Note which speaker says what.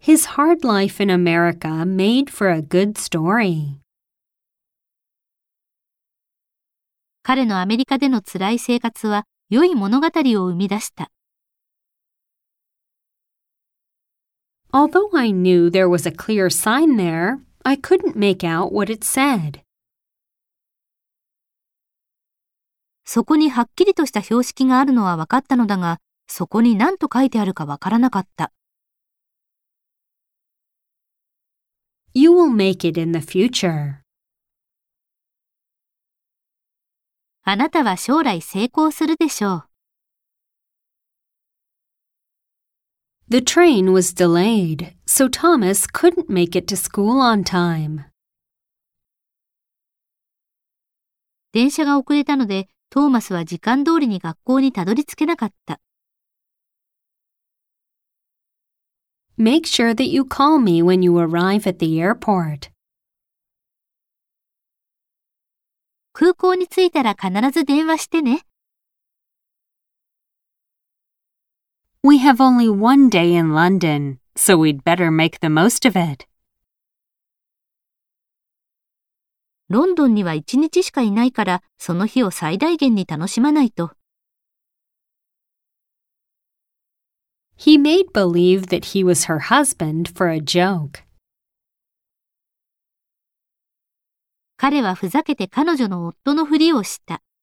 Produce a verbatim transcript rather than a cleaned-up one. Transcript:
Speaker 1: His hard life in America made for a good story.
Speaker 2: 彼のアメリカでの辛い生活は良い物語を生み出した。
Speaker 1: Although I knew there was a clear sign there, I couldn't make out what it said.
Speaker 2: そこにはっきりとした標識があるのは分かったのだが、そこに何と書いてあるか分からなかった。
Speaker 1: You will make it in the future.
Speaker 2: あなたは将来成功するでしょう。
Speaker 1: The train was delayed, so Thomas couldn't make it to school on time.
Speaker 2: 電車が遅れたので、トーマスは時間通りに学校にたどり着けなかった。
Speaker 1: Make sure that you call me when you arrive at the airport.
Speaker 2: 空港に着いたら必ず電話してね。
Speaker 1: We have only one day in London, so we'd better make the most of it.
Speaker 2: ロンドンには一日しかいないから、その日を最大限に楽しまないと。
Speaker 1: He made believe that he was her husband for a joke.
Speaker 2: 彼はふざけて彼女の夫のふりをした。